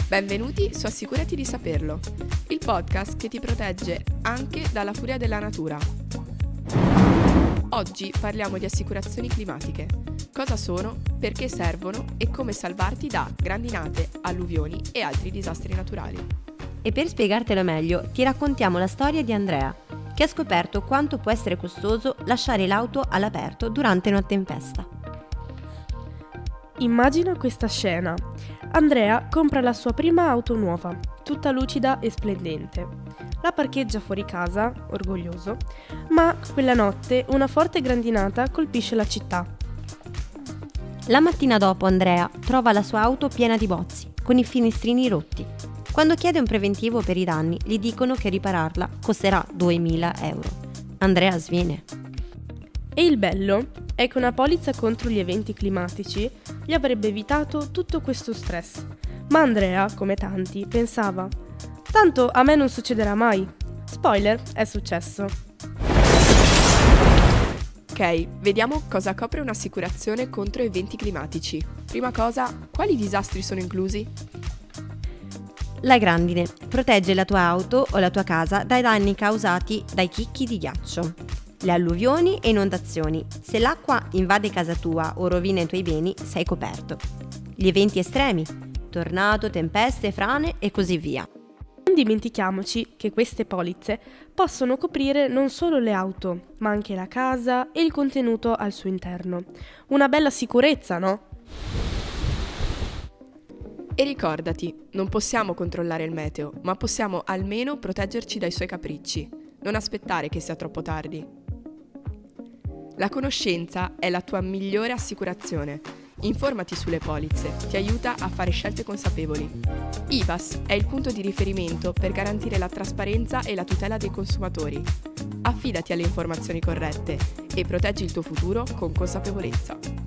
Benvenuti su Assicurati di saperlo, il podcast che ti protegge anche dalla furia della natura. Oggi parliamo di assicurazioni climatiche. Cosa sono, perché servono e come salvarti da grandinate, alluvioni e altri disastri naturali. E per spiegartelo meglio ti raccontiamo la storia di Andrea, che ha scoperto quanto può essere costoso lasciare l'auto all'aperto durante una tempesta. Immagina questa scena. Andrea compra la sua prima auto nuova, tutta lucida e splendente. La parcheggia fuori casa, orgoglioso, ma quella notte una forte grandinata colpisce la città. La mattina dopo Andrea trova la sua auto piena di bozzi, con i finestrini rotti. Quando chiede un preventivo per i danni, gli dicono che ripararla costerà 2.000 euro. Andrea sviene. E il bello è che una polizza contro gli eventi climatici gli avrebbe evitato tutto questo stress. Ma Andrea, come tanti, pensava: tanto a me non succederà mai. Spoiler, è successo. Ok, vediamo cosa copre un'assicurazione contro eventi climatici. Prima cosa, quali disastri sono inclusi? La grandine protegge la tua auto o la tua casa dai danni causati dai chicchi di ghiaccio. Le alluvioni e inondazioni. Se l'acqua invade casa tua o rovina i tuoi beni, sei coperto. Gli eventi estremi. Tornado, tempeste, frane e così via. Non dimentichiamoci che queste polizze possono coprire non solo le auto, ma anche la casa e il contenuto al suo interno. Una bella sicurezza, no? E ricordati, non possiamo controllare il meteo, ma possiamo almeno proteggerci dai suoi capricci. Non aspettare che sia troppo tardi. La conoscenza è la tua migliore assicurazione. Informati sulle polizze, ti aiuta a fare scelte consapevoli. IVAS è il punto di riferimento per garantire la trasparenza e la tutela dei consumatori. Affidati alle informazioni corrette e proteggi il tuo futuro con consapevolezza.